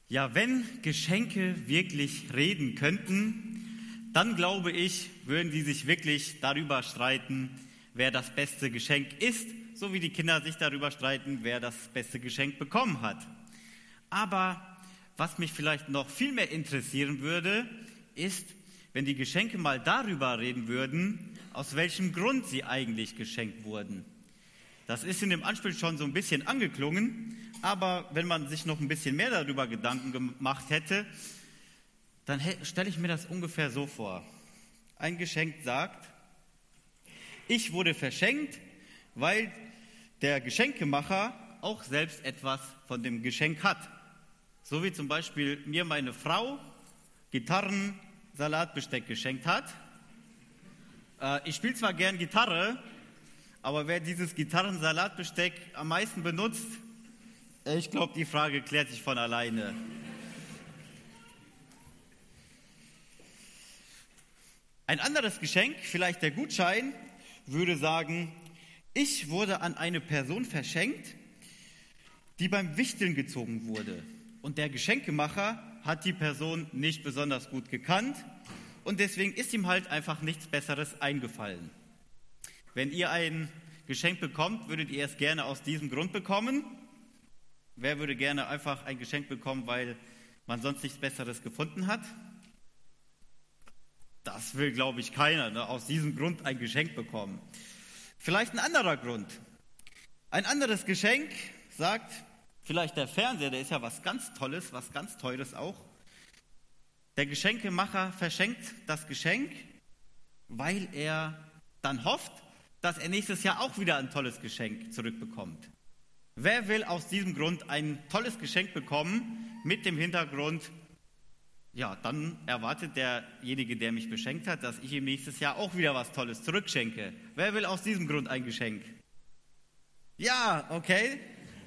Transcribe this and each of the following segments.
Ja, wenn Geschenke wirklich reden könnten, dann glaube ich, würden die sich wirklich darüber streiten, wer das beste Geschenk ist, so wie die Kinder sich darüber streiten, wer das beste Geschenk bekommen hat. Aber was mich vielleicht noch viel mehr interessieren würde, ist, wenn die Geschenke mal darüber reden würden, aus welchem Grund sie eigentlich geschenkt wurden. Das ist in dem Anspiel schon so ein bisschen angeklungen, aber wenn man sich noch ein bisschen mehr darüber Gedanken gemacht hätte, dann stelle ich mir das ungefähr so vor. Ein Geschenk sagt, ich wurde verschenkt, weil der Geschenkemacher auch selbst etwas von dem Geschenk hat. So wie zum Beispiel mir meine Frau Gitarren-Salatbesteck geschenkt hat. Ich spiele zwar gern Gitarre, aber wer dieses Gitarren-Salatbesteck am meisten benutzt, ich glaube, die Frage klärt sich von alleine. Ein anderes Geschenk, vielleicht der Gutschein, würde sagen, ich wurde an eine Person verschenkt, die beim Wichteln gezogen wurde. Und der Geschenkemacher hat die Person nicht besonders gut gekannt und deswegen ist ihm halt einfach nichts Besseres eingefallen. Wenn ihr ein Geschenk bekommt, würdet ihr es gerne aus diesem Grund bekommen? Wer würde gerne einfach ein Geschenk bekommen, weil man sonst nichts Besseres gefunden hat? Das will, glaube ich, keiner, ne? Aus diesem Grund ein Geschenk bekommen. Vielleicht ein anderer Grund. Ein anderes Geschenk sagt, vielleicht der Fernseher, der ist ja was ganz Tolles, was ganz Teures auch. Der Geschenkemacher verschenkt das Geschenk, weil er dann hofft, dass er nächstes Jahr auch wieder ein tolles Geschenk zurückbekommt. Wer will aus diesem Grund ein tolles Geschenk bekommen mit dem Hintergrund, ja, dann erwartet derjenige, der mich beschenkt hat, dass ich ihm nächstes Jahr auch wieder was Tolles zurückschenke. Wer will aus diesem Grund ein Geschenk? Ja, okay.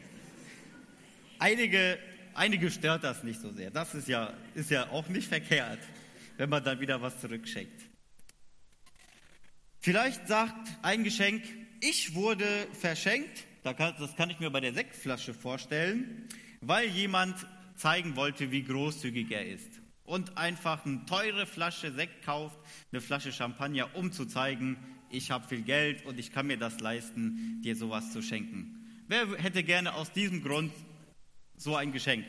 Einige stört das nicht so sehr. Das ist ja auch nicht verkehrt, wenn man dann wieder was zurückschenkt. Vielleicht sagt ein Geschenk, ich wurde verschenkt, das kann ich mir bei der Sektflasche vorstellen, weil jemand zeigen wollte, wie großzügig er ist. Und einfach eine teure Flasche Sekt kauft, eine Flasche Champagner, um zu zeigen, ich habe viel Geld und ich kann mir das leisten, dir sowas zu schenken. Wer hätte gerne aus diesem Grund so ein Geschenk?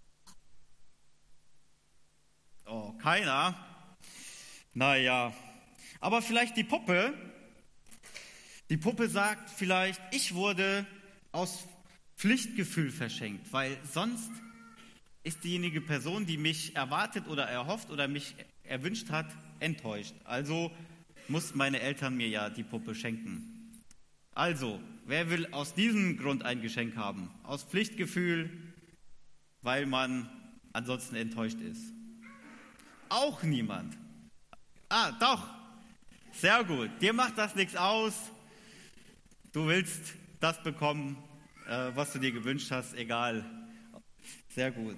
Oh, keiner? Naja, aber vielleicht die Puppe. Die Puppe sagt vielleicht, ich wurde aus Pflichtgefühl verschenkt, weil sonst ist diejenige Person, die mich erwartet oder erhofft oder mich erwünscht hat, enttäuscht. Also muss meine Eltern mir ja die Puppe schenken. Also, wer will aus diesem Grund ein Geschenk haben? Aus Pflichtgefühl, weil man ansonsten enttäuscht ist. Auch niemand. Ah, doch. Sehr gut. Dir macht das nichts aus. Du willst das bekommen, was du dir gewünscht hast, egal. Sehr gut.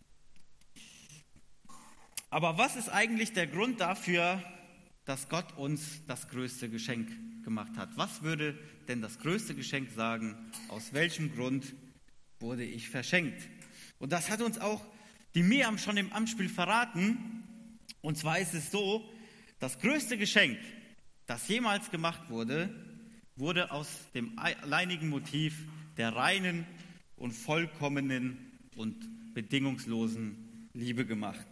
Aber was ist eigentlich der Grund dafür, dass Gott uns das größte Geschenk gemacht hat? Was würde denn das größte Geschenk sagen? Aus welchem Grund wurde ich verschenkt? Und das hat uns auch die Miriam schon im Anspiel verraten. Und zwar ist es so, das größte Geschenk, das jemals gemacht wurde, wurde aus dem alleinigen Motiv der reinen und vollkommenen und bedingungslosen Liebe gemacht.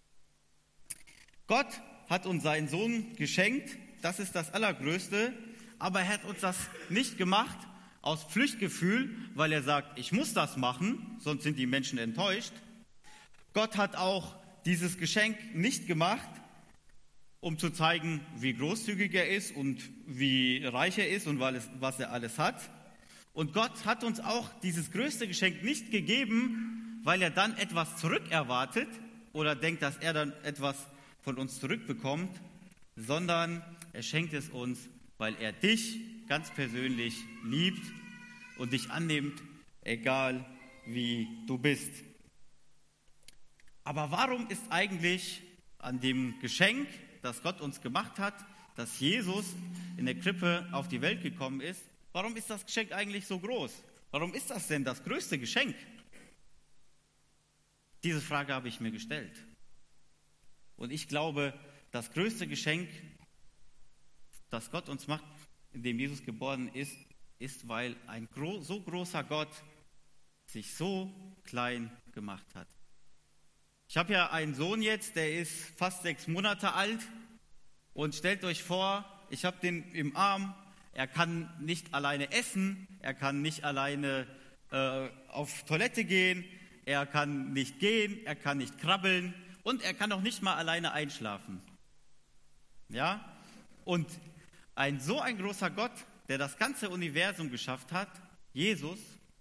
Gott hat uns seinen Sohn geschenkt, das ist das Allergrößte, aber er hat uns das nicht gemacht aus Pflichtgefühl, weil er sagt, ich muss das machen, sonst sind die Menschen enttäuscht. Gott hat auch dieses Geschenk nicht gemacht, um zu zeigen, wie großzügig er ist und wie reich er ist und was er alles hat. Und Gott hat uns auch dieses größte Geschenk nicht gegeben, weil er dann etwas zurückerwartet oder denkt, dass er dann etwas von uns zurückbekommt, sondern er schenkt es uns, weil er dich ganz persönlich liebt und dich annimmt, egal wie du bist. Aber warum ist eigentlich an dem Geschenk, das Gott uns gemacht hat, dass Jesus in der Krippe auf die Welt gekommen ist, warum ist das Geschenk eigentlich so groß? Warum ist das denn das größte Geschenk? Diese Frage habe ich mir gestellt. Und ich glaube, das größte Geschenk, das Gott uns macht, in dem Jesus geboren ist, weil ein so großer Gott sich so klein gemacht hat. Ich habe ja einen Sohn jetzt, der ist fast 6 Monate alt. Und stellt euch vor, ich habe den im Arm, er kann nicht alleine essen, er kann nicht alleine auf Toilette gehen, er kann nicht gehen, er kann nicht krabbeln und er kann auch nicht mal alleine einschlafen. Ja? Und so ein großer Gott, der das ganze Universum geschafft hat, Jesus,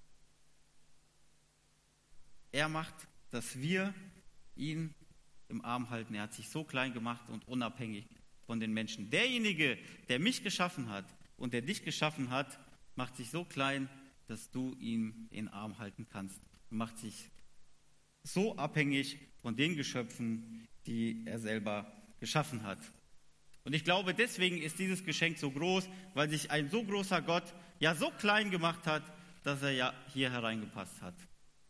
er macht, dass wir ihn im Arm halten. Er hat sich so klein gemacht und unabhängig von den Menschen. Derjenige, der mich geschaffen hat und der dich geschaffen hat, macht sich so klein, dass du ihn in den Arm halten kannst. Er macht sich so abhängig von den Geschöpfen, die er selber geschaffen hat. Und ich glaube, deswegen ist dieses Geschenk so groß, weil sich ein so großer Gott ja so klein gemacht hat, dass er ja hier hereingepasst hat.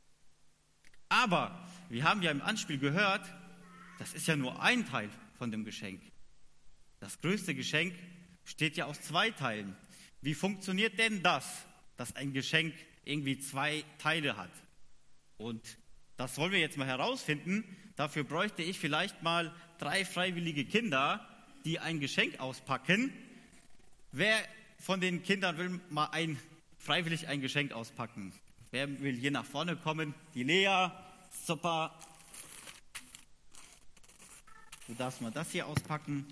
Aber wir haben ja im Anspiel gehört, das ist ja nur ein Teil von dem Geschenk. Das größte Geschenk besteht ja aus 2 Teilen. Wie funktioniert denn das, dass ein Geschenk irgendwie 2 Teile hat? Und das wollen wir jetzt mal herausfinden. Dafür bräuchte ich vielleicht mal 3 freiwillige Kinder, die ein Geschenk auspacken. Wer von den Kindern will mal freiwillig ein Geschenk auspacken? Wer will hier nach vorne kommen? Die Lea, super. Du darfst mal das hier auspacken.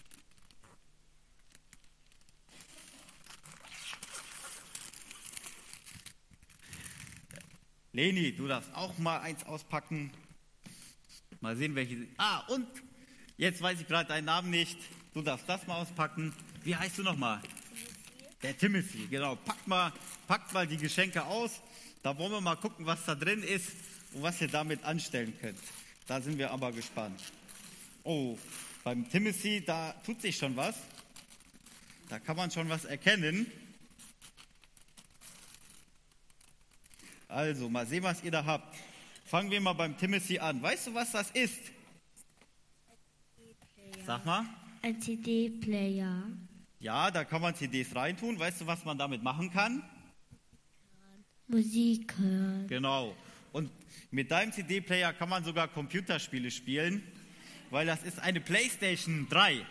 Leni, du darfst auch mal eins auspacken. Mal sehen, welche. Und jetzt weiß ich gerade deinen Namen nicht. Du darfst das mal auspacken. Wie heißt du nochmal? Der Timothy, genau. Packt mal die Geschenke aus. Da wollen wir mal gucken, was da drin ist und was ihr damit anstellen könnt. Da sind wir aber gespannt. Oh, beim Timothy, da tut sich schon was. Da kann man schon was erkennen. Also, mal sehen, was ihr da habt. Fangen wir mal beim Timothy an. Weißt du, was das ist? Sag mal. Ein CD-Player. Ja, da kann man CDs reintun. Weißt du, was man damit machen kann? Musik hören. Genau. Und mit deinem CD-Player kann man sogar Computerspiele spielen, weil das ist eine PlayStation 3.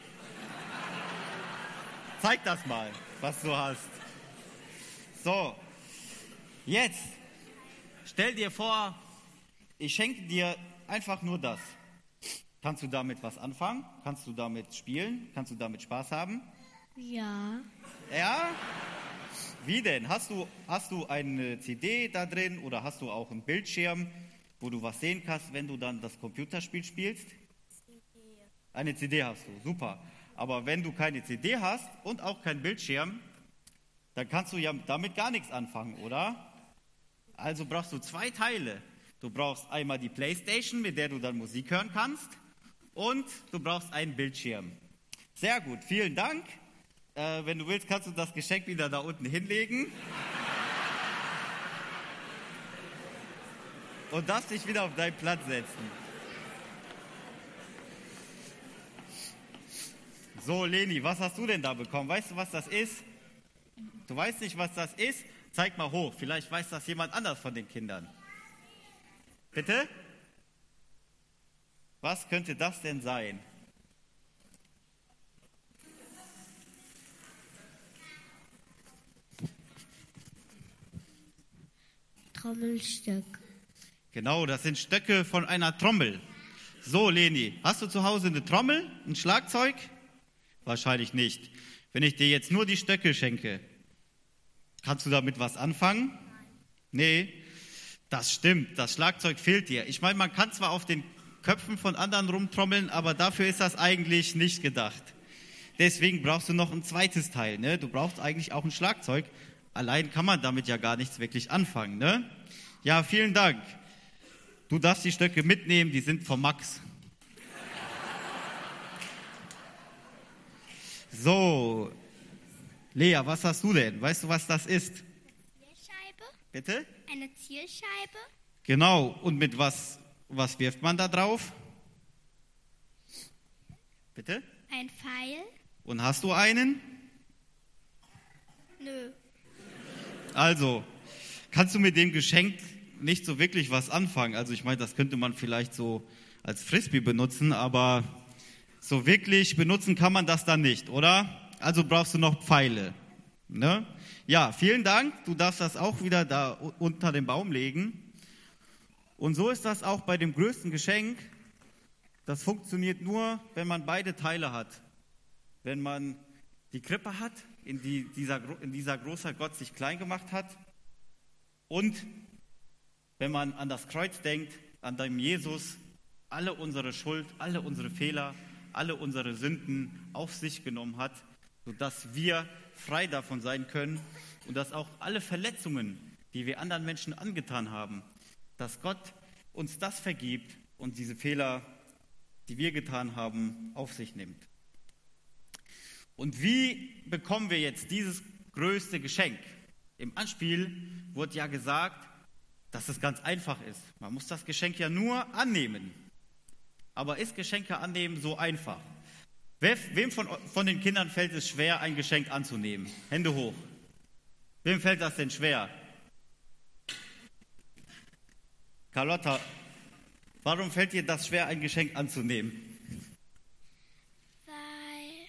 Zeig das mal, was du hast. So, jetzt stell dir vor, ich schenke dir einfach nur das. Kannst du damit was anfangen? Kannst du damit spielen? Kannst du damit Spaß haben? Ja. Ja? Wie denn? Hast du eine CD da drin oder hast du auch einen Bildschirm, wo du was sehen kannst, wenn du dann das Computerspiel spielst? Eine CD hast du, super. Aber wenn du keine CD hast und auch keinen Bildschirm, dann kannst du ja damit gar nichts anfangen, oder? Also brauchst du 2 Teile. Du brauchst einmal die PlayStation, mit der du dann Musik hören kannst, und du brauchst einen Bildschirm. Sehr gut, vielen Dank. Wenn du willst, kannst du das Geschenk wieder da unten hinlegen. Und darfst dich wieder auf deinen Platz setzen. So, Leni, was hast du denn da bekommen? Weißt du, was das ist? Du weißt nicht, was das ist? Zeig mal hoch, vielleicht weiß das jemand anders von den Kindern. Bitte? Was könnte das denn sein? Trommelstöcke. Genau, das sind Stöcke von einer Trommel. So, Leni, hast du zu Hause eine Trommel, ein Schlagzeug? Wahrscheinlich nicht. Wenn ich dir jetzt nur die Stöcke schenke, kannst du damit was anfangen? Nee, das stimmt, das Schlagzeug fehlt dir. Ich meine, man kann zwar auf den Köpfen von anderen rumtrommeln, aber dafür ist das eigentlich nicht gedacht. Deswegen brauchst du noch ein zweites Teil, ne? Du brauchst eigentlich auch ein Schlagzeug. Allein kann man damit ja gar nichts wirklich anfangen, ne? Ja, vielen Dank. Du darfst die Stöcke mitnehmen, die sind von Max. So, Lea, was hast du denn? Weißt du, was das ist? Zielscheibe. Bitte? Eine Zielscheibe. Genau, und mit was was wirft man da drauf? Bitte? Ein Pfeil? Und hast du einen? Nö. Also, kannst du mit dem Geschenk nicht so wirklich was anfangen? Also ich meine, das könnte man vielleicht so als Frisbee benutzen, aber so wirklich benutzen kann man das dann nicht, oder? Also brauchst du noch Pfeile. Ne? Ja, vielen Dank. Du darfst das auch wieder da unter den Baum legen. Und so ist das auch bei dem größten Geschenk. Das funktioniert nur, wenn man beide Teile hat. Wenn man die Krippe hat, in dieser großer Gott sich klein gemacht hat, und wenn man an das Kreuz denkt, an dem Jesus alle unsere Schuld, alle unsere Fehler, alle unsere Sünden auf sich genommen hat, sodass wir frei davon sein können und dass auch alle Verletzungen, die wir anderen Menschen angetan haben, dass Gott uns das vergibt und diese Fehler, die wir getan haben, auf sich nimmt. Und wie bekommen wir jetzt dieses größte Geschenk? Im Anspiel wurde ja gesagt, dass es ganz einfach ist. Man muss das Geschenk ja nur annehmen. Aber ist Geschenke annehmen so einfach? Wem von den Kindern fällt es schwer, ein Geschenk anzunehmen? Hände hoch. Wem fällt das denn schwer? Carlotta, warum fällt dir das schwer, ein Geschenk anzunehmen? Weil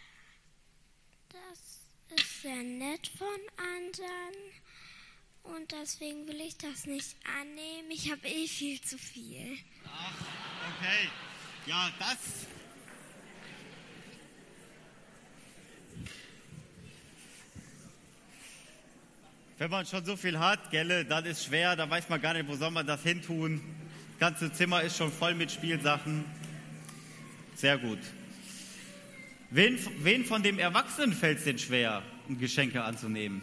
das ist sehr nett von anderen und deswegen will ich das nicht annehmen. Ich habe viel zu viel. Ach, okay. Ja, das... Wenn man schon so viel hat, gell, dann ist schwer, da weiß man gar nicht, wo soll man das hin tun. Das ganze Zimmer ist schon voll mit Spielsachen. Sehr gut. Wen von dem Erwachsenen fällt es denn schwer, Geschenke anzunehmen?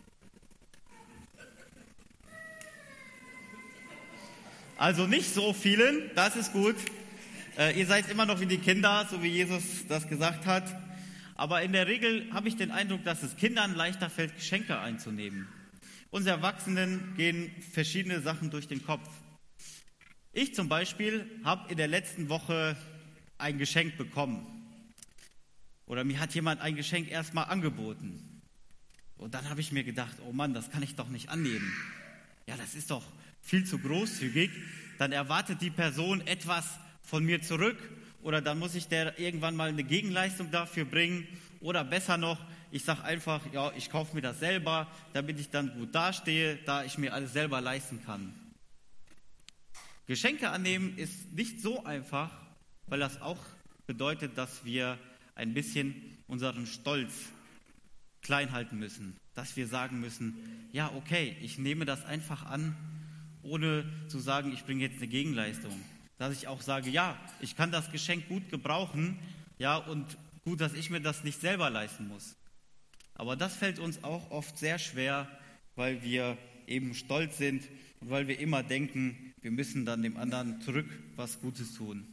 Also nicht so vielen, das ist gut. Ihr seid immer noch wie die Kinder, so wie Jesus das gesagt hat. Aber in der Regel habe ich den Eindruck, dass es Kindern leichter fällt, Geschenke einzunehmen. Uns Erwachsenen gehen verschiedene Sachen durch den Kopf. Ich zum Beispiel habe in der letzten Woche ein Geschenk bekommen. Oder mir hat jemand ein Geschenk erstmal angeboten. Und dann habe ich mir gedacht, oh Mann, das kann ich doch nicht annehmen. Ja, das ist doch viel zu großzügig. Dann erwartet die Person etwas von mir zurück. Oder dann muss ich der irgendwann mal eine Gegenleistung dafür bringen. Oder besser noch, ich sage einfach, ja, ich kaufe mir das selber, damit ich dann gut dastehe, da ich mir alles selber leisten kann. Geschenke annehmen ist nicht so einfach, weil das auch bedeutet, dass wir ein bisschen unseren Stolz klein halten müssen. Dass wir sagen müssen, ja, okay, ich nehme das einfach an, ohne zu sagen, ich bringe jetzt eine Gegenleistung. Dass ich auch sage, ja, ich kann das Geschenk gut gebrauchen, ja, und gut, dass ich mir das nicht selber leisten muss. Aber das fällt uns auch oft sehr schwer, weil wir eben stolz sind und weil wir immer denken, wir müssen dann dem anderen zurück was Gutes tun.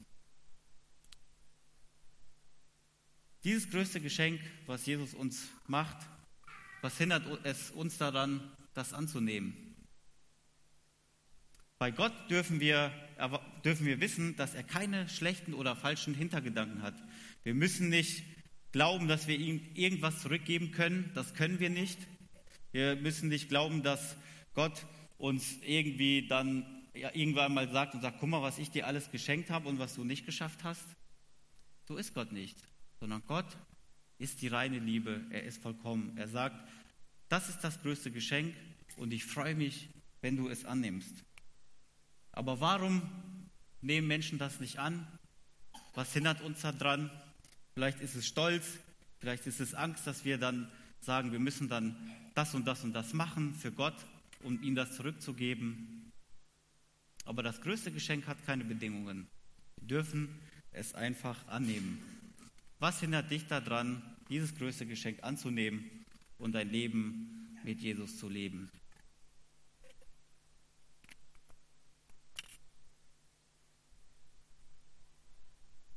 Dieses größte Geschenk, was Jesus uns macht, was hindert es uns daran, das anzunehmen? Bei Gott dürfen wir wissen, dass er keine schlechten oder falschen Hintergedanken hat. Wir müssen nicht glauben, dass wir ihm irgendwas zurückgeben können. Das können wir nicht. Wir müssen nicht glauben, dass Gott uns irgendwie dann irgendwann mal sagt und sagt, guck mal, was ich dir alles geschenkt habe und was du nicht geschafft hast. So ist Gott nicht. Sondern Gott ist die reine Liebe. Er ist vollkommen. Er sagt, das ist das größte Geschenk und ich freue mich, wenn du es annimmst. Aber warum nehmen Menschen das nicht an? Was hindert uns daran? Vielleicht ist es Stolz, vielleicht ist es Angst, dass wir dann sagen, wir müssen dann das und das und das machen für Gott, um ihm das zurückzugeben. Aber das größte Geschenk hat keine Bedingungen. Wir dürfen es einfach annehmen. Was hindert dich daran, dieses größte Geschenk anzunehmen und dein Leben mit Jesus zu leben?